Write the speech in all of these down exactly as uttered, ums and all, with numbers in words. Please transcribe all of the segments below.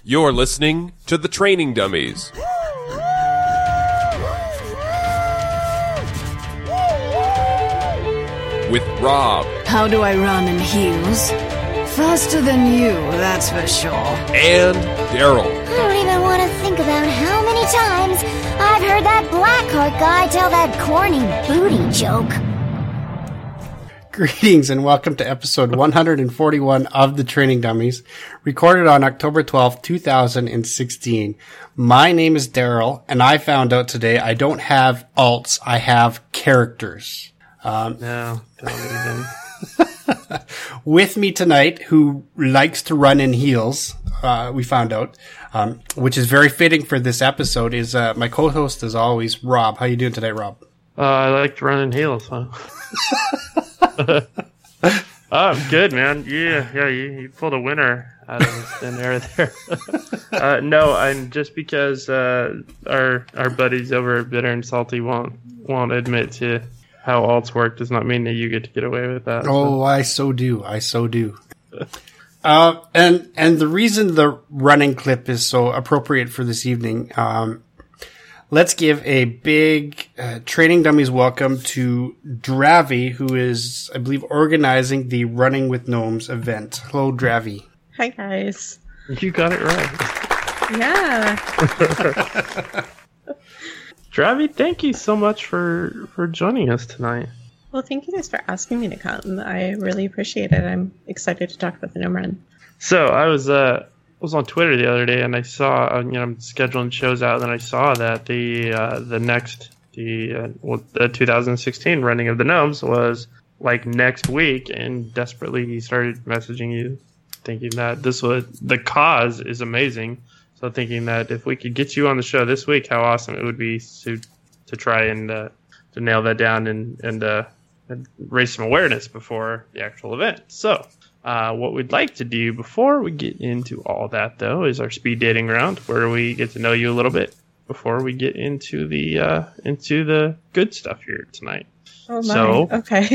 You're listening to The Training Dummies. With Rob. How do I run in heels? Faster than you, that's for sure. And Daryl. I don't even want to think about how many times I've heard that Blackheart guy tell that corny booty joke. Greetings and welcome to episode one hundred forty-one of The Training Dummies, recorded on October twelfth, two thousand sixteen. My name is Daryl, and I found out today I don't have alts, I have characters. Um, no, don't even. With me tonight, who likes to run in heels, uh, we found out, um, which is very fitting for this episode, is uh, my co-host, as always, Rob. How you doing today, Rob? Uh, I like to run in heels, huh? Oh, I'm good, man. Yeah, yeah, you, you pulled a winner out of thin air there. uh, no, I'm just because uh, our our buddies over at Bitter and Salty won't won't admit to how alts work does not mean that you get to get away with that. So. Oh, I so do. I so do. uh, and and the reason the running clip is so appropriate for this evening, um, let's give a big uh, Training Dummies welcome to Dravi, who is, I believe, organizing the Running with Gnomes event. Hello, Dravi. Hi, guys. You got it right. Yeah. Dravi, thank you so much for, for joining us tonight. Well, thank you guys for asking me to come. I really appreciate it. I'm excited to talk about the Gnome Run. So I was uh was on Twitter the other day, and I saw uh, you know I'm scheduling shows out, and I saw that the uh, the next the uh, well, the two thousand sixteen running of the Gnomes was like next week, and desperately started messaging you, thinking that this would the cause is amazing. So thinking that if we could get you on the show this week, how awesome it would be to to try and uh, to nail that down and and, uh, and raise some awareness before the actual event. So uh, what we'd like to do before we get into all that, though, is our speed dating round, where we get to know you a little bit before we get into the uh, into the good stuff here tonight. Oh my. So, okay.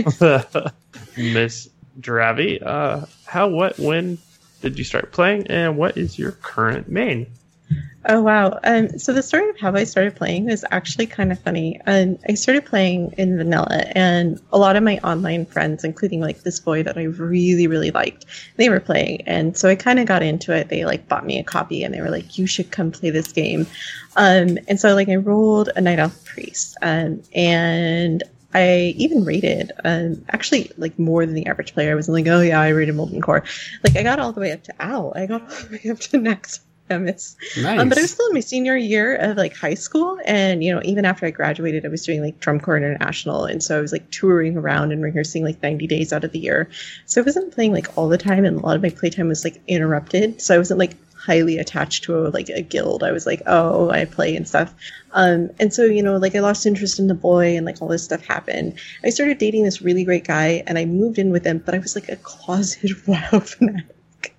Miss Dravi, uh, how, what, when did you start playing, and what is your current main? Oh, wow. Um, so the story of how I started playing was actually kind of funny. Um, I started playing in vanilla, and a lot of my online friends, including like this boy that I really, really liked, they were playing. And so I kind of got into it. They like bought me a copy, and they were like, you should come play this game. Um, and so like I rolled a Night Elf Priest, um, and I even rated, um, actually, like, more than the average player. I was like, oh, yeah, I rated Molten Core. Like, I got all the way up to Owl. I got all the way up to Next. Nice. Um, but I was still in my senior year of, like, high school. And, you know, even after I graduated, I was doing, like, Drum Corps International. And so I was, like, touring around and rehearsing, like, ninety days out of the year. So I wasn't playing, like, all the time. And a lot of my playtime was, like, interrupted. So I wasn't, like, highly attached to a, like a guild. I was like, oh, I play and stuff. Um, and so, you know, like I lost interest in the boy and like all this stuff happened. I started dating this really great guy and I moved in with him, but I was like a closeted WoW fanatic.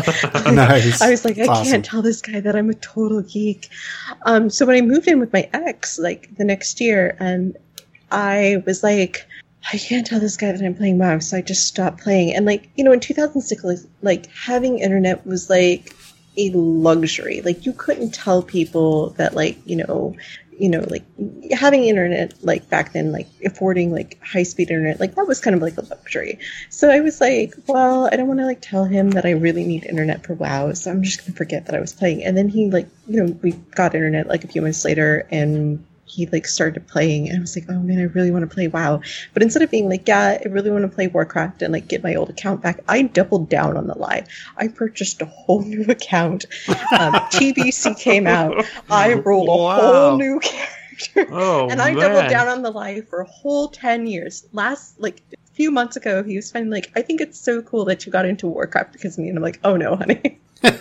Nice. I was like, I awesome. can't tell this guy that I'm a total geek. Um, so when I moved in with my ex, like the next year, um, I was like, I can't tell this guy that I'm playing WoW, so I just stopped playing. And like, you know, in two thousand six, like having internet was like a luxury. Like you couldn't tell people that like, you know, you know, like having internet like back then, like affording like high speed internet, like that was kind of like a luxury. So I was like, well, I don't want to like tell him that I really need internet for WoW. So I'm just going to forget that I was playing. And then he like, you know, we got internet like a few months later and he like started playing and I was like, oh man, I really want to play WoW. But instead of being like, yeah, I really want to play Warcraft and like get my old account back, I doubled down on the lie. I purchased a whole new account. Um, T B C came out. I rolled a wow. whole new character. Oh, and I man. doubled down on the lie for a whole ten years. Last, like, a few months ago, he was finally like, I think it's so cool that you got into Warcraft because of me. And I'm like, oh no, honey. like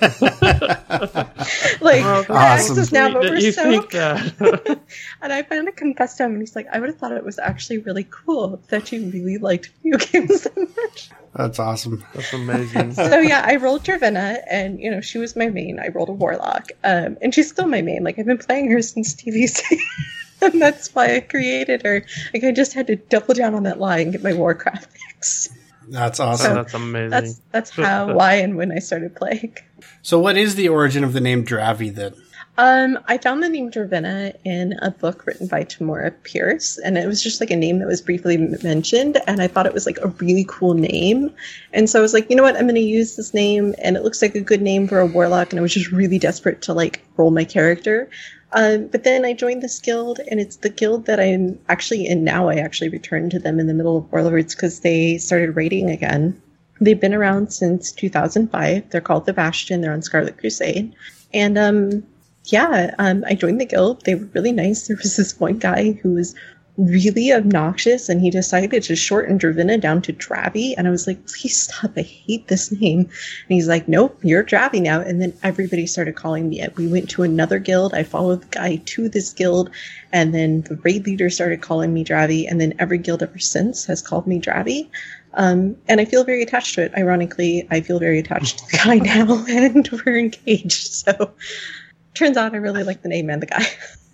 well, my ex is now over you so think that. and I finally confessed to him and he's like, I would have thought it was actually really cool that you really liked video games so much. That's awesome. That's amazing. So yeah, I rolled Dravenna and you know she was my main. I rolled a Warlock, um, and she's still my main. Like I've been playing her since T V C, and that's why I created her. Like I just had to double down on that lie and get my Warcraft fix. That's Oh, awesome. that's amazing. That's that's how, why, and when I started playing. So what is the origin of the name Dravi then? Um, I found the name Dravina in a book written by Tamora Pierce, and it was just like a name that was briefly m- mentioned, and I thought it was like a really cool name. And so I was like, you know what, I'm going to use this name, and it looks like a good name for a warlock, and I was just really desperate to like roll my character. Um, but then I joined this guild, and it's the guild that I'm actually in now. I actually returned to them in the middle of Warlords because they started raiding again. They've been around since two thousand five. They're called the Bastion. They're on Scarlet Crusade. And, um, yeah, um, I joined the guild. They were really nice. There was this one guy who was really obnoxious, and he decided to shorten Dravina down to Dravi. And I was like, please stop. I hate this name. And he's like, nope, you're Dravi now. And then everybody started calling me it. We went to another guild. I followed the guy to this guild. And then the raid leader started calling me Dravi. And then every guild ever since has called me Dravi. Um, and I feel very attached to it. Ironically, I feel very attached to the guy now, and we're engaged. So turns out I really like the name and the guy.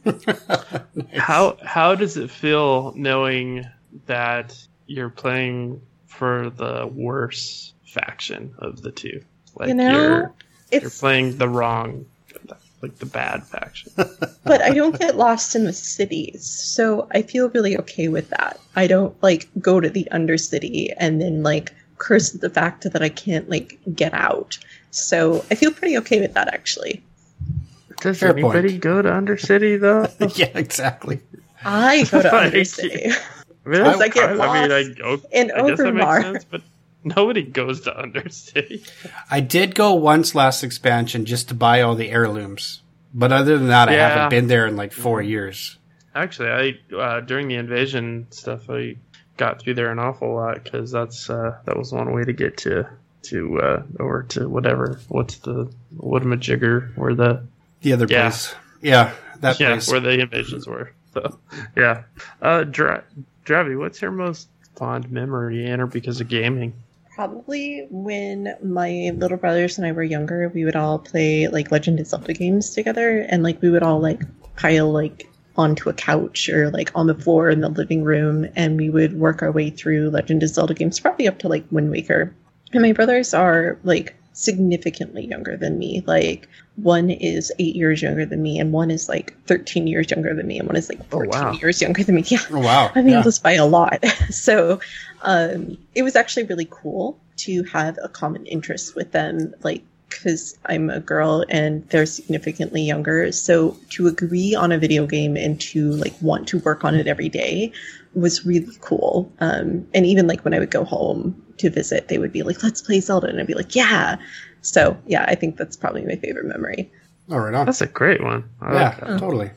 How how does it feel knowing that you're playing for the worse faction of the two? Like You know, you're it's you're playing the wrong, like the bad faction. but I don't get lost in the cities, so I feel really okay with that. I don't like go to the Undercity and then like curse the fact that I can't like get out. So I feel pretty okay with that actually. Does Fair anybody point. go to Undercity though? Yeah, exactly. I go to Like, Undercity. Really? Because I get I mean, lost I, oh, in I guess that makes Overmar. sense, but nobody goes to Undercity. I did go once last expansion just to buy all the heirlooms. But other than that, I Yeah. haven't been there in like four years. Actually, I uh, during the invasion stuff, I got through there an awful lot because that's uh, that was one way to get to to uh, over to whatever. What's the Woodmajigger where the The other Yeah. place. Yeah, that yeah place. where the invasions were. So yeah, uh, Dra- Dravi, what's your most fond memory in or because of gaming? Probably when my little brothers and I were younger, we would all play like Legend of Zelda games together, and like we would all like pile like onto a couch or like on the floor in the living room, and we would work our way through Legend of Zelda games, probably up to like Wind Waker. And my brothers are like significantly younger than me. Like one is eight years younger than me, and one is like thirteen years younger than me, and one is like fourteen wow. years younger than me. Yeah. Oh, wow. I mean, Yeah. just by a lot. So um, it was actually really cool to have a common interest with them, like, because I'm a girl and they're significantly younger. So to agree on a video game and to like want to work on it every day was really cool. Um, and even like when I would go home to visit, they would be like, let's play Zelda. And I'd be like, yeah. So yeah, I think that's probably my favorite memory. Oh, right on. That's a great one. I Yeah, like that. totally.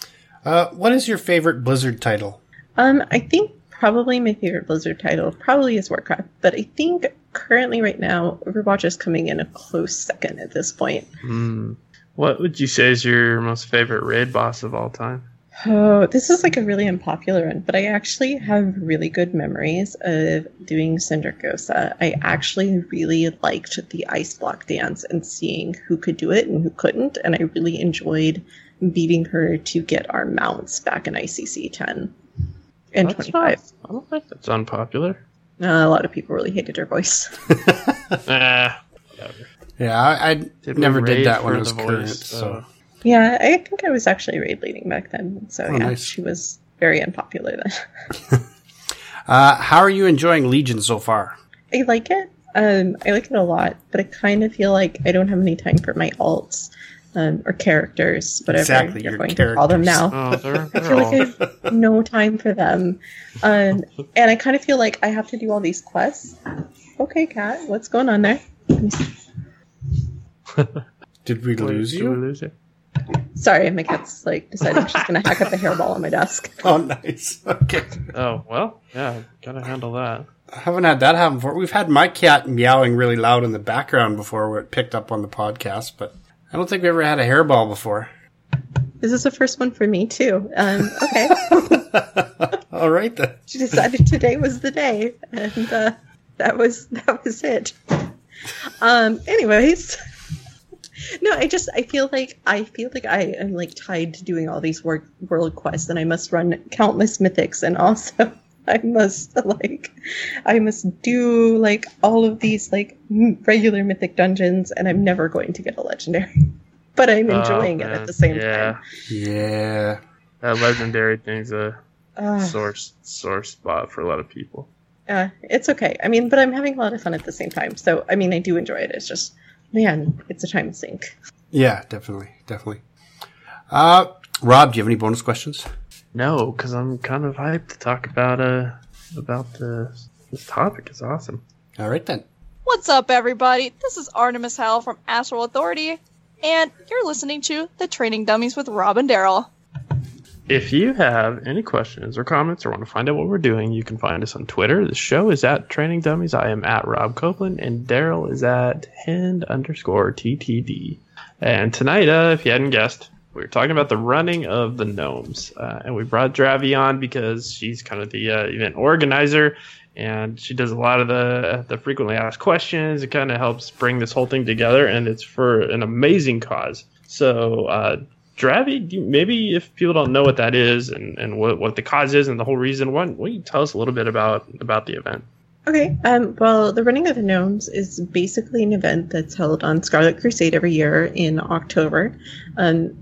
Uh, what is your favorite Blizzard title? Um, I think probably my favorite Blizzard title probably is Warcraft, but I think currently right now Overwatch is coming in a close second at this point. Hmm. What would you say is your most favorite raid boss of all time? Oh, this is like a really unpopular one, but I actually have really good memories of doing Syndragosa. I actually really liked the ice block dance and seeing who could do it and who couldn't, and I really enjoyed beating her to get our mounts back in I C C ten and That's twenty-five. not- I don't think that's unpopular. Uh, a lot of people really hated her voice. Ah, whatever. Yeah, I, I Did we never did raid that when for it was the current. voice, So uh, Yeah, I think I was actually raid leading back then. So Oh, yeah, nice. she was very unpopular then. uh, how are you enjoying Legion so far? I like it. Um, I like it a lot, but I kind of feel like I don't have any time for my alts um, or characters, whatever Exactly, you're your going to call them characters. now. Oh, they're, I they're feel all. like I have no time for them. Um, and I kind of feel like I have to do all these quests. Okay, Kat, what's going on there? Did we Wait, lose did you? we lose you? Sorry, my cat's like decided she's going to hack up a hairball on my desk. Oh, nice. Okay. Oh, well, yeah, gotta handle that. I haven't had that happen before. We've had my cat meowing really loud in the background before where it picked up on the podcast, but I don't think we ever had a hairball before. This is the first one for me, too. Um, okay. All right, then. She decided today was the day, and uh, that was that was it. Um. Anyways, no, I just I feel like I feel like I am like tied to doing all these work, world quests, and I must run countless mythics and also I must like, I must do like all of these like m- regular mythic dungeons, and I'm never going to get a legendary. But I'm enjoying oh, it at the same yeah. time. Yeah. That legendary thing's a Uh, sore sore spot for a lot of people. uh, it's okay. I mean, but I'm having a lot of fun at the same time. So I mean, I do enjoy it. It's just, man, it's a time sink. Yeah, definitely, definitely. Uh, Rob, do you have any bonus questions? No, because I'm kind of hyped to talk about uh about the this topic. It's awesome. All right then. What's up, everybody? This is Artemis Hal from Astral Authority, and you're listening to The Training Dummies with Rob and Daryl. If you have any questions or comments or want to find out what we're doing, you can find us on Twitter. The show is at Training Dummies. I am at Rob Copeland, and Daryl is at Hind underscore T T D. And tonight, uh, if you hadn't guessed, we were talking about the running of the gnomes. Uh, and we brought Dravi on because she's kind of the uh, event organizer, and she does a lot of the, the frequently asked questions. It kind of helps bring this whole thing together, and it's for an amazing cause. So, uh, Dravi, do you, maybe if people don't know what that is and, and what, what the cause is and the whole reason, why don't you tell us a little bit about, about the event? Okay. Um, well, the Running of the Gnomes is basically an event that's held on Scarlet Crusade every year in October. Um,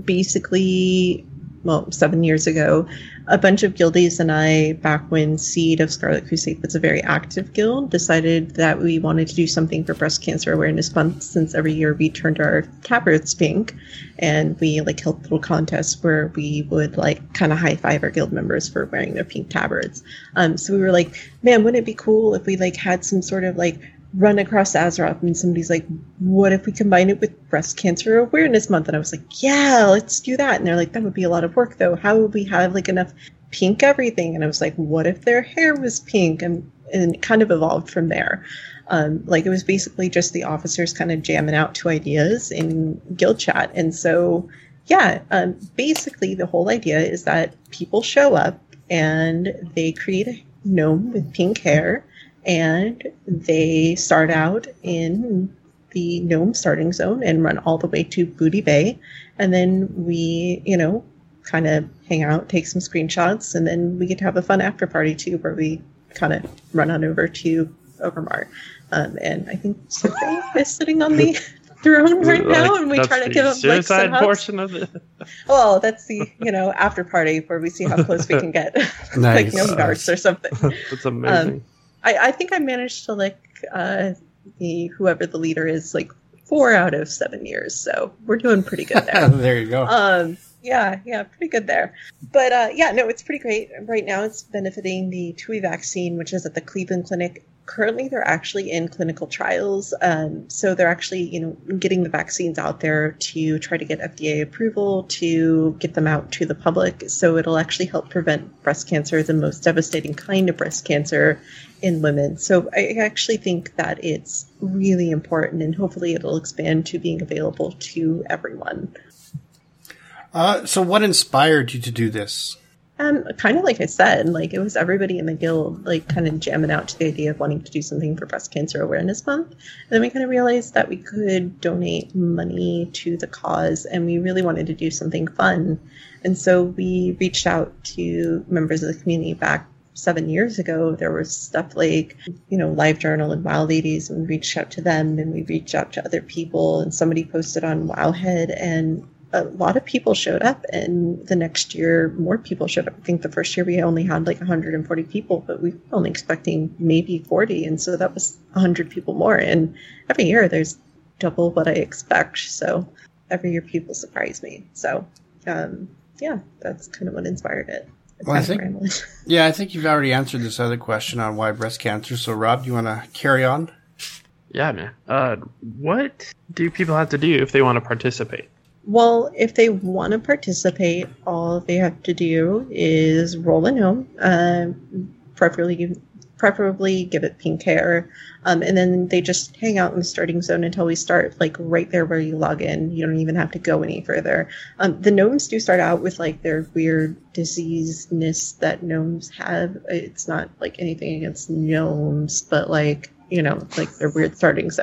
basically, well, seven years ago, a bunch of guildies and I, back when Seed of Scarlet Crusade was a very active guild, decided that we wanted to do something for Breast Cancer Awareness Month, since every year we turned our tabards pink, and we like held little contests where we would like kind of high five our guild members for wearing their pink tabards. Um, so we were like, man, wouldn't it be cool if we like had some sort of like run across Azeroth, and somebody's like, what if we combine it with Breast Cancer Awareness Month? And I was like, yeah, let's do that. And they're like, that would be a lot of work though. How would we have like enough pink everything? And I was like, what if their hair was pink? And, and it kind of evolved from there. Um, like it was basically just the officers kind of jamming out two ideas in guild chat. And so, yeah, um, basically the whole idea is that people show up and they create a gnome with pink hair, and they start out in the gnome starting zone and run all the way to Booty Bay. And then we, you know, kind of hang out, take some screenshots, and then we get to have a fun after party too, where we kind of run on over to Overmar. Um, and I think Sophie is sitting on the throne right Like, now, and we try to give him like suicide some hugs. portion of it. Well, that's the, you know, after party where we see how close we can get, like Nice. gnome darts or something. That's amazing. Um, I, I think I managed to lick uh, the whoever the leader is like four out of seven years, so we're doing pretty good there. There you go. um, yeah, yeah, pretty good there. But uh, yeah, no, it's pretty great. Right now, it's benefiting the T U I vaccine, which is at the Cleveland Clinic. Currently, they're actually in clinical trials, um, so they're actually, you know, getting the vaccines out there to try to get F D A approval to get them out to the public. So it'll actually help prevent breast cancer, the most devastating kind of breast cancer in women. So I actually think that it's really important, and hopefully it'll expand to being available to everyone. Uh, so what inspired you to do this? Um, kind of like I said, like it was everybody in the guild, like kind of jamming out to the idea of wanting to do something for Breast Cancer Awareness Month. And then we kind of realized that we could donate money to the cause, and we really wanted to do something fun. And so we reached out to members of the community back seven years ago. There was stuff like, you know, Live Journal and WoW Ladies, and we reached out to them, and we reached out to other people, and somebody posted on Wowhead, and a lot of people showed up, and the next year more people showed up. I think the first year we only had like one hundred forty people, but we were only expecting maybe forty, and so that was one hundred people more. And every year there's double what I expect, so every year people surprise me. So um, yeah, that's kind of what inspired it. It's Well, I kind of think, rambling. yeah, I think you've already answered this other question on why breast cancer. So, Rob, do you want to carry on? Yeah, man. Uh, what do people have to do if they want to participate? Well, if they want to participate, all they have to do is roll a gnome, um, preferably preferably give it pink hair, um, and then they just hang out in the starting zone until we start, like right there where you log in. You don't even have to go any further. Um, the gnomes do start out with like their weird diseaseness that gnomes have. It's not like anything against gnomes, but like, you know, like their weird starting zone.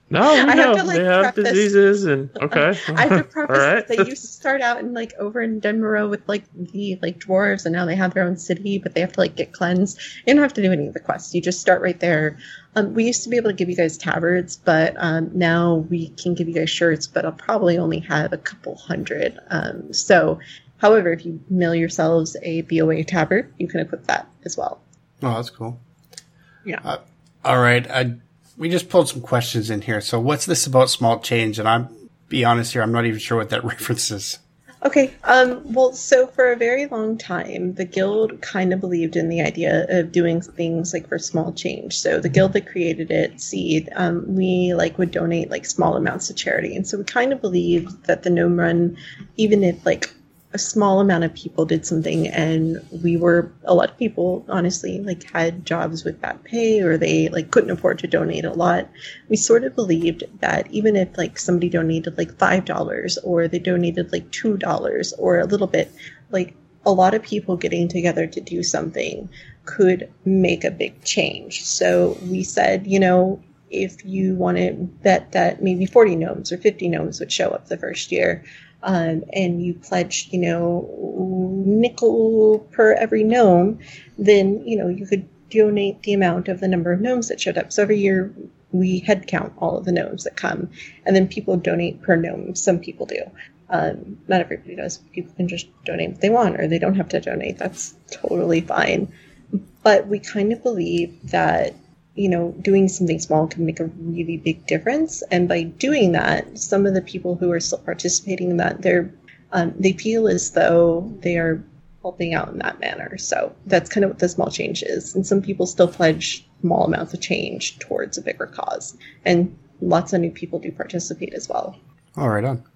No, I no, have to, like, they have preface- diseases and okay. I have to preface All right. this. They used to start out in like over in Denmark with like the like dwarves, and now they have their own city, but they have to like get cleansed. You don't have to do any of the quests. You just start right there. Um, we used to be able to give you guys tabards, but um, now we can give you guys shirts, but I'll probably only have a couple hundred. Um, so, however, if you mail yourselves a B O A tabard, you can equip that as well. Oh, that's cool. Yeah. Uh, all right. I, we just pulled some questions in here. So what's this about small change? And I'm, be honest here, I'm not even sure what that reference is. Okay. Um, well, so for a very long time, the guild kind of believed in the idea of doing things like for small change. So the guild that created it, Seed, um, we like would donate like small amounts to charity. And so we kind of believed that the Gnome Run, even if like a small amount of people did something, and we were, a lot of people honestly like had jobs with bad pay, or they like couldn't afford to donate a lot. We sort of believed that even if like somebody donated like five dollars, or they donated like two dollars, or a little bit, like a lot of people getting together to do something could make a big change. So we said, you know, if you want to bet that maybe forty gnomes or fifty gnomes would show up the first year, Um, and you pledged, you know, nickel per every gnome, then, you know, you could donate the amount of the number of gnomes that showed up. So every year we head count all of the gnomes that come, and then people donate per gnome. Some people do. Um, not everybody does. People can just donate what they want, or they don't have to donate. That's totally fine. But we kind of believe that, you know, doing something small can make a really big difference. And by doing that, some of the people who are still participating in that, they're, um, they feel as though they are helping out in that manner. So that's kind of what the small change is. And some people still pledge small amounts of change towards a bigger cause. And lots of new people do participate as well. All right, on.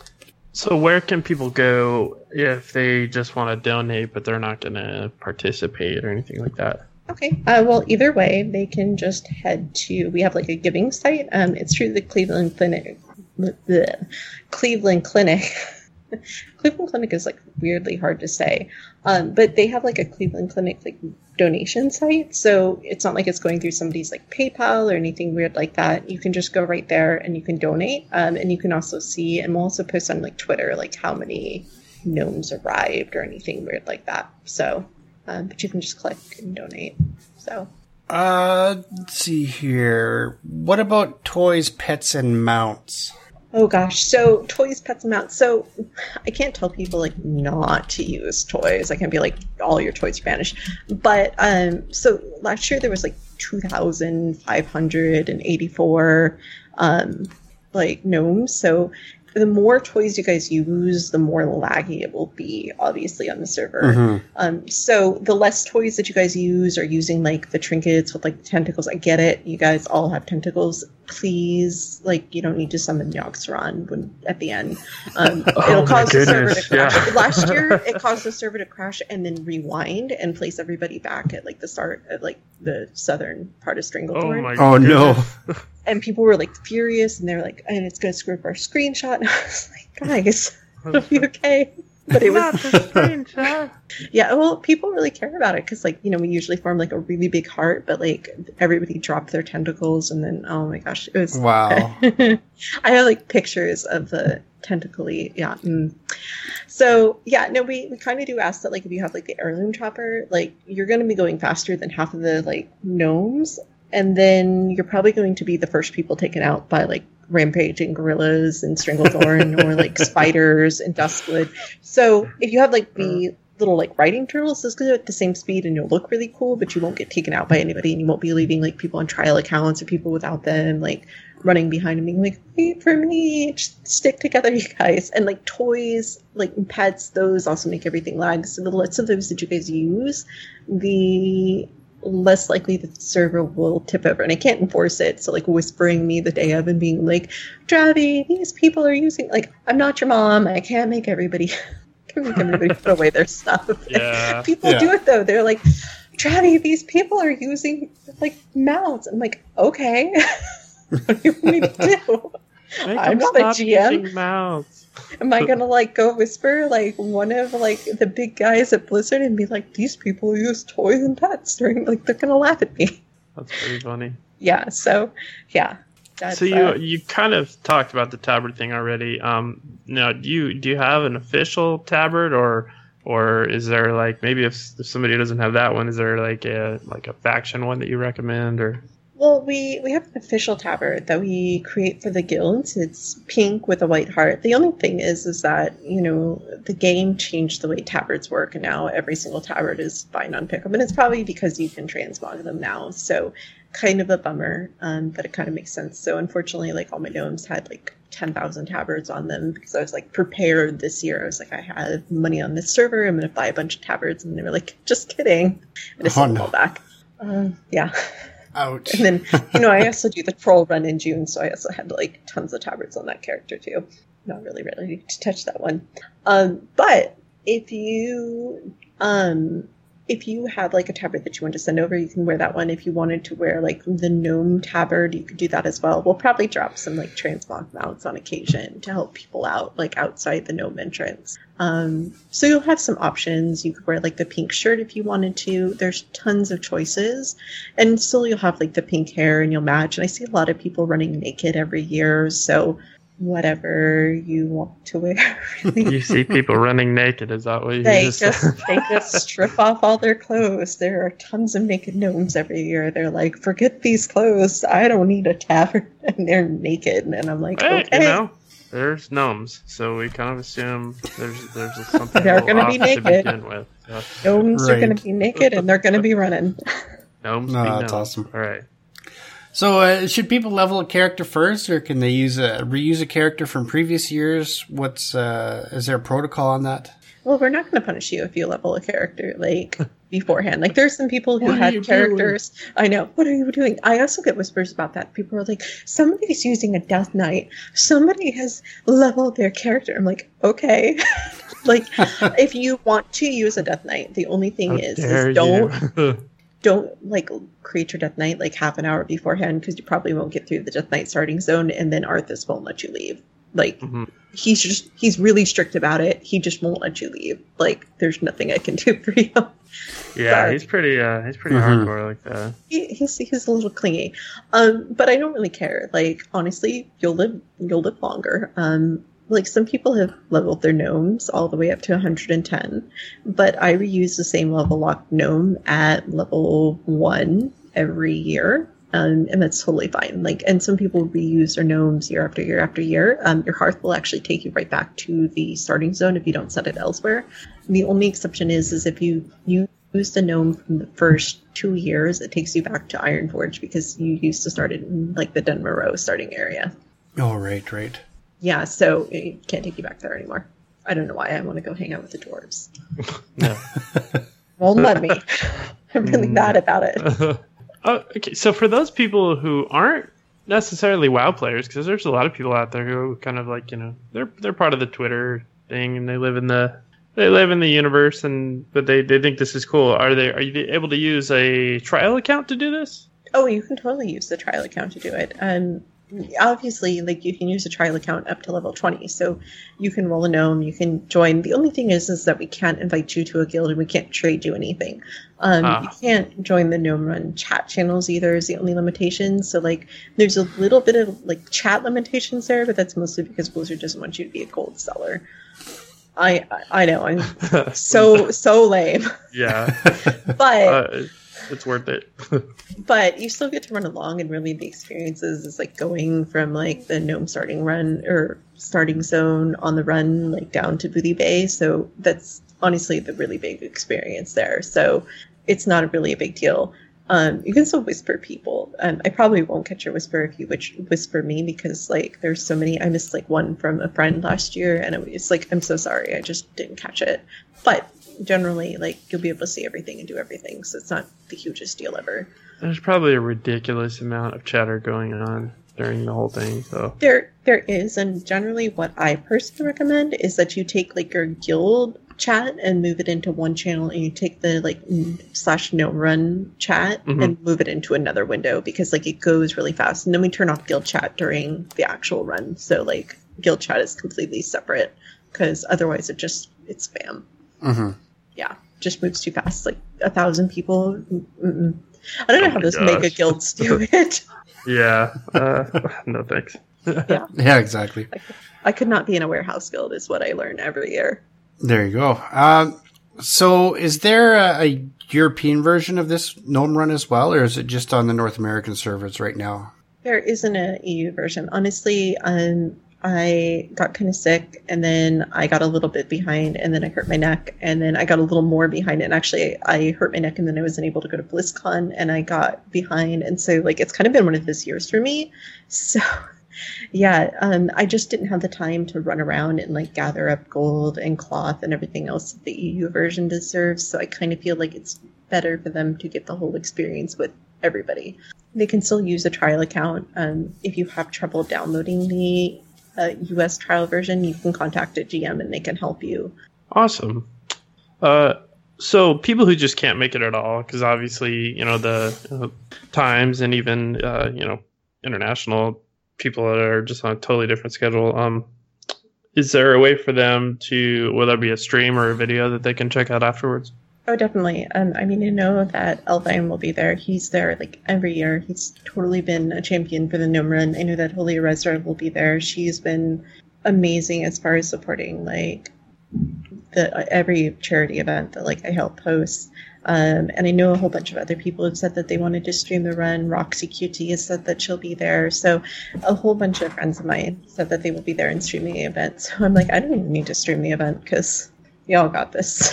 So where can people go if they just want to donate, but they're not going to participate or anything like that? Okay. Uh, well, either way, they can just head to, we have like a giving site. Um, it's through the Cleveland Clinic. The Cleveland Clinic. Cleveland Clinic is like weirdly hard to say. Um, but they have like a Cleveland Clinic like donation site. So it's not like it's going through somebody's like PayPal or anything weird like that. You can just go right there and you can donate. Um, and you can also see, and we'll also post on like Twitter, like how many gnomes arrived or anything weird like that. So, um, but you can just click and donate. So. Uh, let's see here. What about toys, pets, and mounts? Oh gosh, so toys, pets, and mounts. So I can't tell people like not to use toys. I can't be like all your toys are banished. But um, so last year there was like two thousand five hundred eighty-four um, like gnomes. So the more toys you guys use, the more laggy it will be, obviously, on the server. Mm-hmm. Um, so the less toys that you guys use are using like the trinkets with like tentacles. I get it. You guys all have tentacles. Please, like, you don't need to summon Yoxaron when at the end. Um, oh it'll cause the server goodness, to crash. yeah. Last year, it caused the server to crash and then rewind and place everybody back at like the start at like the southern part of Stranglethorn. Oh my Oh no. And people were like furious, and they're like, and it's going to screw up our screenshot. And I was like, guys, it'll be okay. But it Not was, the screenshot. yeah, well, people really care about it because, like, you know, we usually form like a really big heart, but like everybody dropped their tentacles, and then, oh my gosh, it was. Wow. I have like pictures of the tentacly, yeah. Mm. So, yeah, no, we, we kind of do ask that, like, if you have like the heirloom chopper, like, you're going to be going faster than half of the like gnomes. And then you're probably going to be the first people taken out by like rampaging gorillas and Stranglethorn or like spiders and Duskwood. So if you have like the little like riding turtles, those go at the same speed and you'll look really cool, but you won't get taken out by anybody, and you won't be leaving like people on trial accounts or people without them like running behind and being like, wait for me, just stick together, you guys. And like toys, like pets, those also make everything lag. So the less of those that you guys use, the less likely that the server will tip over. And I can't enforce it, so like whispering me the day of and being like, Dravi, these people are using, like, I'm not your mom, I can't make everybody can't make everybody put away their stuff. Yeah. People Yeah. do it though. They're like, Dravi, these people are using like mounts. I'm like, okay. What do you want me to do? Make I'm them not a stop G M. using mouths. Am I gonna like go whisper like one of like the big guys at Blizzard and be like, these people use toys and pets during, like, they're gonna laugh at me. That's pretty funny. Yeah, so yeah. That's, So you uh, you kind of talked about the tabard thing already. Um, now, do you do you have an official tabard, or or is there like maybe if, if somebody doesn't have that one, is there like a like a faction one that you recommend, or? Well, we, we have an official tabard that we create for the guilds. It's pink with a white heart. The only thing is, is that, you know, the game changed the way tabards work, and now every single tabard is fine on pickup. And it's probably because you can transmog them now. So kind of a bummer, um, but it kind of makes sense. So unfortunately, like all my gnomes had like ten thousand tabards on them because I was like prepared this year. I was like, I have money on this server. I'm going to buy a bunch of tabards. And they were like, just kidding. I just Oh, sent them no. all back. Uh, yeah. Ouch. And then, you know, I also do the troll run in June, so I also had like tons of tabards on that character too. Not really ready to touch that one. Um, but if you um, if you have like a tabard that you want to send over, you can wear that one. If you wanted to wear like the gnome tabard, you could do that as well. We'll probably drop some like transmog mounts on occasion to help people out, like outside the gnome entrance. Um, so you'll have some options. You could wear like the pink shirt if you wanted to. There's tons of choices, and still you'll have like the pink hair and you'll match. And I see a lot of people running naked every year, so whatever you want to wear. Really. You see people running naked, is that what you They just just said? they just strip off all their clothes. There are tons of naked gnomes every year. They're like, forget these clothes. I don't need a tavern, and they're naked. And I'm like, Hey, okay, you know, there's gnomes, so we kind of assume there's there's something They're a little gonna be off to naked. begin with. So, gnomes are Right. going to be naked and they're going to be running. gnomes No, be that's gnomes. awesome. All right. So, uh, should people level a character first, or can they use a reuse a character from previous years? What's uh, is there a protocol on that? Well, we're not going to punish you if you level a character like beforehand. Like there's some people who What are had you characters. I know. What are you doing? I also get whispers about that. People are like, somebody's using a Death Knight. Somebody has leveled their character. I'm like, okay. Like, if you want to use a Death Knight, the only thing How is, dare is don't you. don't like create your Death Knight like half an hour beforehand because you probably won't get through the Death Knight starting zone, and then Arthas won't let you leave. Like Mhm. he's just he's really strict about it. He just won't let you leave. Like there's nothing I can do for you. Yeah, Sorry. he's pretty. Uh, he's pretty Mhm. hardcore like that. He, he's he's a little clingy, um, but I don't really care. Like honestly, you'll live you'll live longer. Um, like some people have leveled their gnomes all the way up to one hundred ten, but I reuse the same level locked gnome at level one every year. Um, and that's totally fine. Like, and some people reuse their gnomes year after year after year. Um, your hearth will actually take you right back to the starting zone if you don't set it elsewhere. And the only exception is, is if you use the gnome from the first two years, it takes you back to Ironforge because you used to start it in like the Dunmorrow starting area. Oh, right, right. Yeah, so it can't take you back there anymore. I don't know why I want to go hang out with the dwarves. No. Won't let me. I'm really bad about it. Oh, okay. So for those people who aren't necessarily WoW players, because there's a lot of people out there who kind of like, you know, they're they're part of the Twitter thing and they live in the they live in the universe, and but they, they think this is cool. Are they are you able to use a trial account to do this? Oh, you can totally use the trial account to do it. Um, obviously, like you can use a trial account up to level twenty, so you can roll a gnome, you can join. The only thing is, is that we can't invite you to a guild and we can't trade you anything. Um, Ah. You can't join the gnome run chat channels either. Is the only limitation. So like, there's a little bit of like chat limitations there, but that's mostly because Blizzard doesn't want you to be a gold seller. I I, I know I'm so so lame, Yeah, but. uh, it's worth it. But you still get to run along, and really the experiences is like going from like the gnome starting run or starting zone on the run like down to Booty Bay. So that's honestly the really big experience there. So it's not really a big deal. Um, you can still whisper people. Um, I probably won't catch your whisper if you which whisper me because like there's so many. I missed like one from a friend last year, and it was like I'm so sorry, I just didn't catch it. But generally, like you'll be able to see everything and do everything, so it's not the hugest deal ever. There's probably a ridiculous amount of chatter going on during the whole thing. So There, there is, and generally, what I personally recommend is that you take like your guild chat and move it into one channel, and you take the like n- slash gnome run chat Mhm. and move it into another window because like it goes really fast. And then we turn off guild chat during the actual run, so like guild chat is completely separate because otherwise it just it's spam. Mm-hmm. Yeah. just moves too fast. Like a thousand people. Mm-mm. I don't know Oh how my those gosh. mega guilds do it. Yeah. Uh, no thanks. Yeah, Yeah, exactly. I could not be in a warehouse guild. Is what I learn every year. There you go. Um, so is there a, a European version of this gnome run as well, or is it just on the North American servers right now? There isn't an E U version. Honestly, um, I got kind of sick, and then I got a little bit behind, and then I hurt my neck, and then I got a little more behind. And actually, I hurt my neck, and then I wasn't able to go to BlizzCon, and I got behind. And so, like, it's kind of been one of those years for me. So, yeah, um, I just didn't have the time to run around and, like, gather up gold and cloth and everything else that the E U version deserves. So I kind of feel like it's better for them to get the whole experience with everybody. They can still use a trial account. Um, if you have trouble downloading the uh, U S trial version, you can contact a G M and they can help you. Awesome. Uh, so people who just can't make it at all, because obviously, you know, the uh, times and even, uh, you know, international people that are just on a totally different schedule. Um, is there a way for them to, will there be a stream or a video that they can check out afterwards? Oh, definitely. Um, I mean, I know that Elvine will be there. He's there like every year. He's totally been a champion for the Gnome Run. I know that Holy Rezra will be there. She's been amazing as far as supporting like the uh, every charity event that like I help host. Um, and I know a whole bunch of other people have said that they wanted to stream the run. Roxy Q T has said that she'll be there. So a whole bunch of friends of mine said that they will be there and streaming the event. So I'm like, I don't even need to stream the event because y'all got this.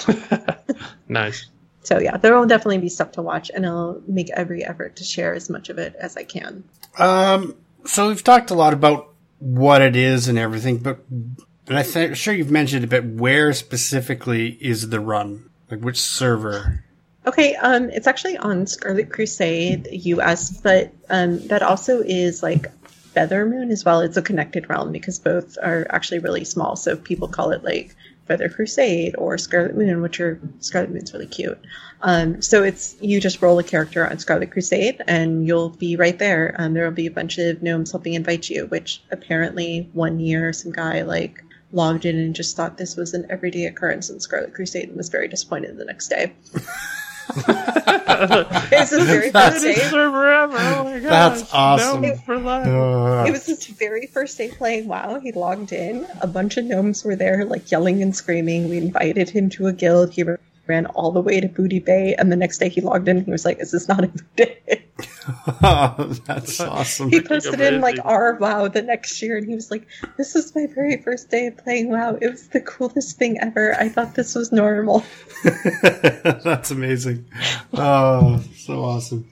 Nice. So yeah, there will definitely be stuff to watch, and I'll make every effort to share as much of it as I can. Um, so we've talked a lot about what it is and everything, but but I th- sure you've mentioned a bit where specifically is the run, like which server. Okay, um, it's actually on Scarlet Crusade U S, but um, that also is like Feather Moon as well. It's a connected realm because both are actually really small. So people call it like Feather Crusade or Scarlet Moon, which are Scarlet Moon's really cute. Um, so it's you just roll a character on Scarlet Crusade and you'll be right there. Um, there will be a bunch of gnomes helping invite you, which apparently one year some guy like logged in and just thought this was an everyday occurrence in Scarlet Crusade and was very disappointed the next day. It's his very first day. Forever. Oh my gosh. That's awesome. No, for life. Uh, It was his very first day playing WoW. He logged in. A bunch of gnomes were there, like yelling and screaming. We invited him to a guild. He ran all the way to Booty Bay, and the next day he logged in. And he was like, "Is this not a good day?" that's awesome. He posted in like our WoW the next year, and he was like, "This is my very first day of playing WoW. It was the coolest thing ever. I thought this was normal." That's amazing. Oh, so awesome.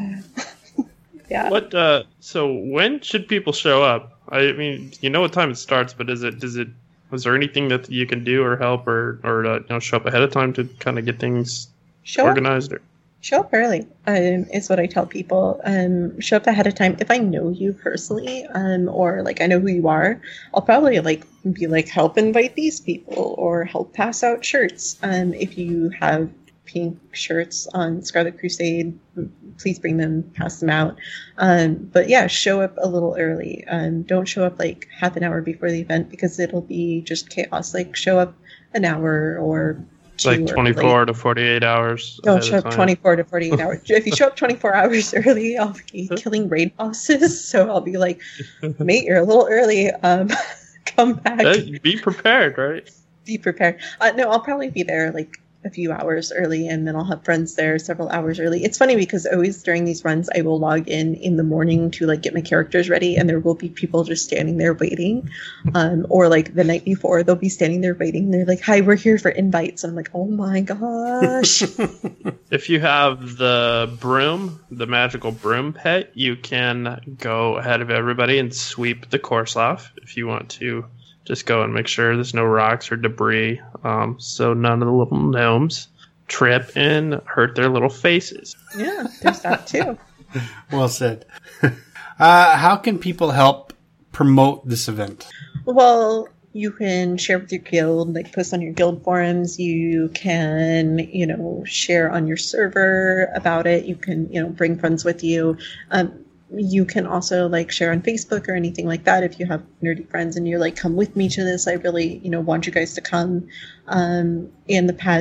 Yeah. What? Uh, so when should people show up? I mean, you know what time it starts, but is it? Does it? Was there anything that you can do or help or or uh, you know show up ahead of time to kind of get things Show up organized? Or? Show up early, um, is what I tell people. Um, show up ahead of time. If I know you personally, um, or like I know who you are, I'll probably like be like, help invite these people or help pass out shirts. Um, if you have pink shirts on Scarlet Crusade, please bring them, pass them out. Um, but yeah, show up a little early. Um, don't show up like half an hour before the event because it'll be just chaos. Like show up an hour or two Like or twenty-four late. to forty-eight hours. Don't ahead show of up time. twenty-four to forty-eight hours. If you show up twenty-four hours early, I'll be killing raid bosses. So I'll be like, mate, you're a little early. Um, come back. Hey, be prepared, right? Be prepared. Uh, no, I'll probably be there like a few hours early, and then I'll have friends there several hours early. It's funny because always during these runs, I will log in in the morning to like get my characters ready, and there will be people just standing there waiting. Um, or like the night before, they'll be standing there waiting. They're like, "Hi, we're here for invites." And I'm like, "Oh my gosh!" If you have the broom, the magical broom pet, you can go ahead of everybody and sweep the course off. If you want to just go and make sure there's no rocks or debris, um, so none of the little gnomes trip and hurt their little faces. Yeah, there's that too. Well said. Uh, how can people help promote this event? Well, you can share with your guild, like post on your guild forums. You can, you know, share on your server about it. You can, you know, bring friends with you. Um, you can also like share on Facebook or anything like that if you have nerdy friends and you're like, come with me to this. I really, you know, want you guys to come. Um, in the past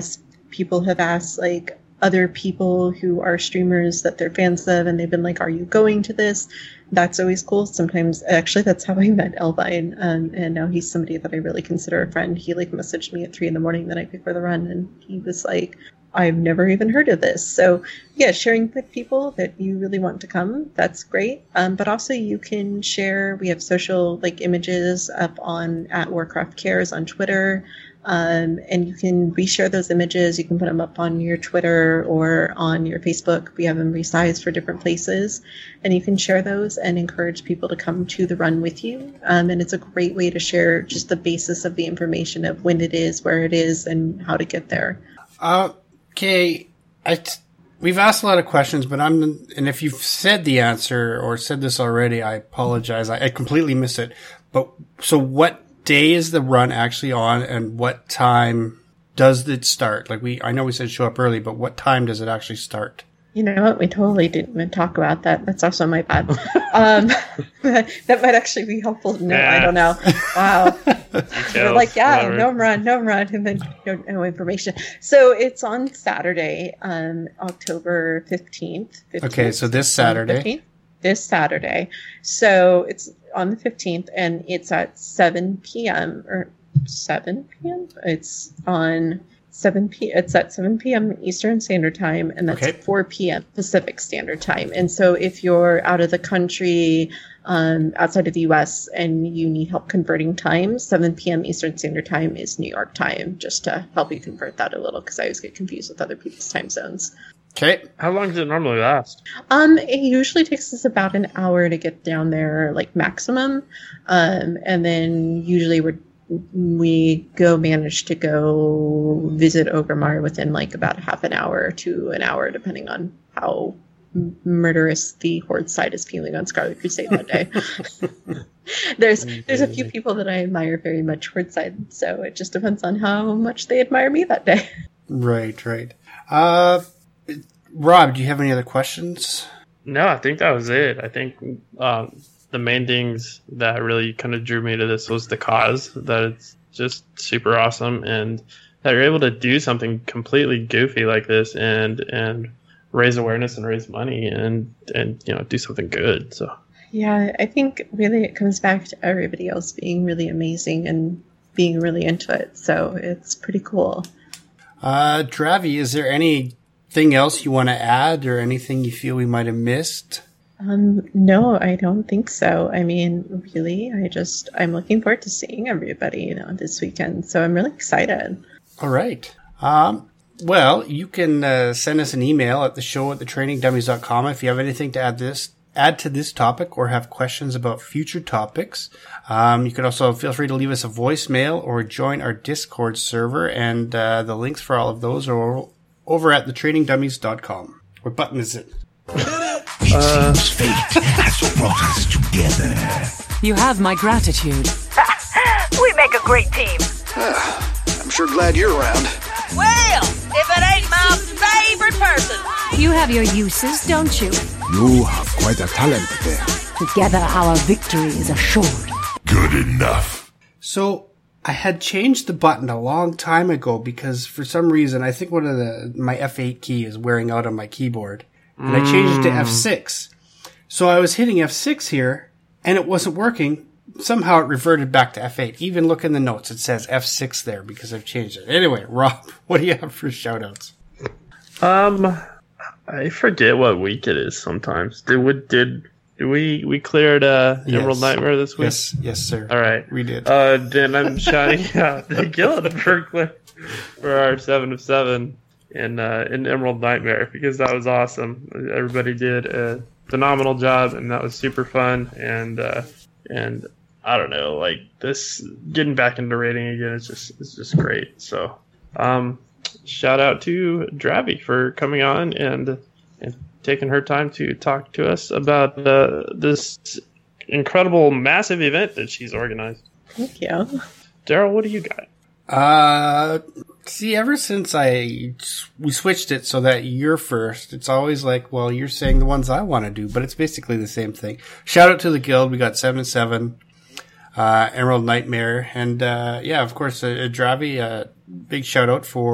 people have asked like other people who are streamers that they're fans of, and they've been like, "Are you going to this?" That's always cool. Sometimes, actually, that's how I met Elvine, um, and now he's somebody that I really consider a friend. He like messaged me at three in the morning the night before the run, and he was like, "I've never even heard of this." So, yeah, sharing with people that you really want to come, that's great. Um, but also, you can share. We have social like images up on at Warcraft Cares on Twitter. Um, and you can reshare those images. You can put them up on your Twitter or on your Facebook. We have them resized for different places. And you can share those and encourage people to come to the run with you. Um, and it's a great way to share just the basis of the information of when it is, where it is, and how to get there. Uh, okay. I t- we've asked a lot of questions, but I'm, and if you've said the answer or said this already, I apologize. I, I completely missed it. But so what day is the run actually on, and what time does it start? Like we, I know we said show up early, but what time does it actually start? You know what? We totally didn't even talk about that. That's also my bad. um, that might actually be helpful to know. Yeah. I don't know. Wow. We're like, yeah, whatever. no run, no run, and then no, no information. So it's on Saturday, um, October fifteenth. Okay, so this Saturday. fifteenth, this Saturday. So it's on the fifteenth, and it's at seven p.m. or seven p.m. It's on seven p. It's at seven p.m. Eastern Standard Time, and that's okay. four p.m. Pacific Standard Time. And so, if you're out of the country, um, outside of the U S, and you need help converting times, seven p.m. Eastern Standard Time is New York time. Just to help you convert that a little, because I always get confused with other people's time zones. Okay. How long does it normally last? Um, it usually takes us about an hour to get down there, like maximum. Um, and then usually we're we go manage to go visit Orgrimmar within like about half an hour to an hour, depending on how m- murderous the Horde side is feeling on Scarlet Crusade that day. there's there's a few people that I admire very much Horde side, so it just depends on how much they admire me that day. Right, right. Uh, Rob, do you have any other questions? No, I think that was it. I think um, the main things that really kind of drew me to this was the cause, that it's just super awesome, and that you're able to do something completely goofy like this and and raise awareness and raise money and, and you know, do something good. So yeah, I think really it comes back to everybody else being really amazing and being really into it. So it's pretty cool. Uh, Dravi, is there anything else you want to add or anything you feel we might have missed? Um, no, I don't think so. I mean, really, I just, I'm looking forward to seeing everybody, you know, this weekend. So I'm really excited. All right. Um, well, you can uh, send us an email at the show at the training dummies dot com if you have anything to add this add to this topic or have questions about future topics. Um, you can also feel free to leave us a voicemail or join our Discord server, and uh, the links for all of those are over at the training dummies dot com. What button is it? Uh, fate has brought us together. You have my gratitude. We make a great team. I'm sure glad you're around. Well, if it ain't my favorite person. You have your uses, don't you? You have quite a talent there. Together our victory is assured. Good enough. So, I had changed the button a long time ago because for some reason I think one of the my F eight key is wearing out on my keyboard. And I changed it to F six. So I was hitting F six here, and it wasn't working. Somehow it reverted back to F eight. Even look in the notes, it says F six there because I've changed it. Anyway, Rob, what do you have for shoutouts? Um, I forget what week it is sometimes. Did we, did, did we, we cleared uh, Yes. Emerald Nightmare this week? Yes, yes, sir. All right. We did. Uh, then I'm shouting out the Guild for, cle- for our seven of seven. In, uh, in Emerald Nightmare, because that was awesome. Everybody did a phenomenal job, and that was super fun. And uh, and I don't know, like this getting back into raiding again is just it's just great. So, um, shout out to Dravi for coming on and and taking her time to talk to us about uh, this incredible, massive event that she's organized. Thank you. Daryl, what do you got? Uh, see, ever since I, we switched it so that you're first, it's always like, well, you're saying the ones I want to do, but it's basically the same thing. Shout out to the guild. We got seven and seven, uh, Emerald Nightmare. And, uh, yeah, of course, uh, Dravi, uh, big shout out for,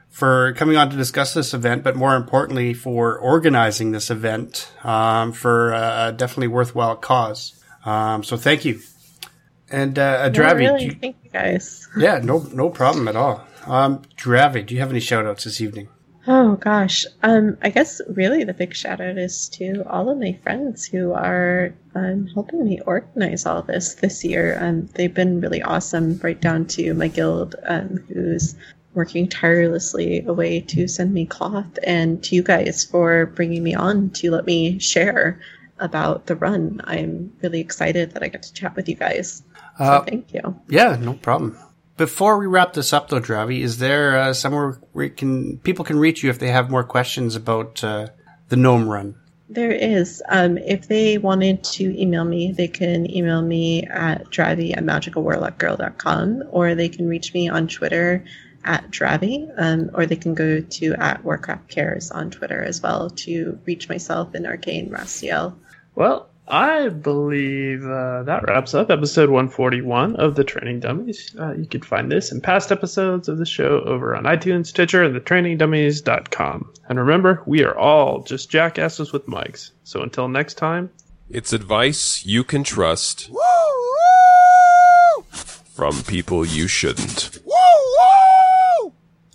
for coming on to discuss this event, but more importantly, for organizing this event um, for a definitely worthwhile cause. Um, so thank you. And uh, No, Dravi, really, do you, thank you guys. yeah, no, no problem at all. Um, Dravi, do you have any shout outs this evening? Oh gosh, um, I guess really the big shout out is to all of my friends who are um, helping me organize all this this year. Um, they've been really awesome, right down to my guild, um, who's working tirelessly away to send me cloth, and to you guys for bringing me on to let me share about the run. I'm really excited that I get to chat with you guys. So Uh, thank you. Yeah, no problem. Before we wrap this up, though, Dravi, is there uh, somewhere where you can people can reach you if they have more questions about uh, the Gnome Run? There is. Um, if they wanted to email me, they can email me at Dravi at magical warlock girl dot com, or they can reach me on Twitter at Dravi, um, or they can go to at Warcraft Cares on Twitter as well to reach myself and Arcane Rastiel. Well, I believe uh, that wraps up episode one forty-one of The Training Dummies. Uh, you can find this and past episodes of the show over on iTunes, Stitcher, and the training dummies dot com. And remember, we are all just jackasses with mics. So until next time, It's advice you can trust from people you shouldn't.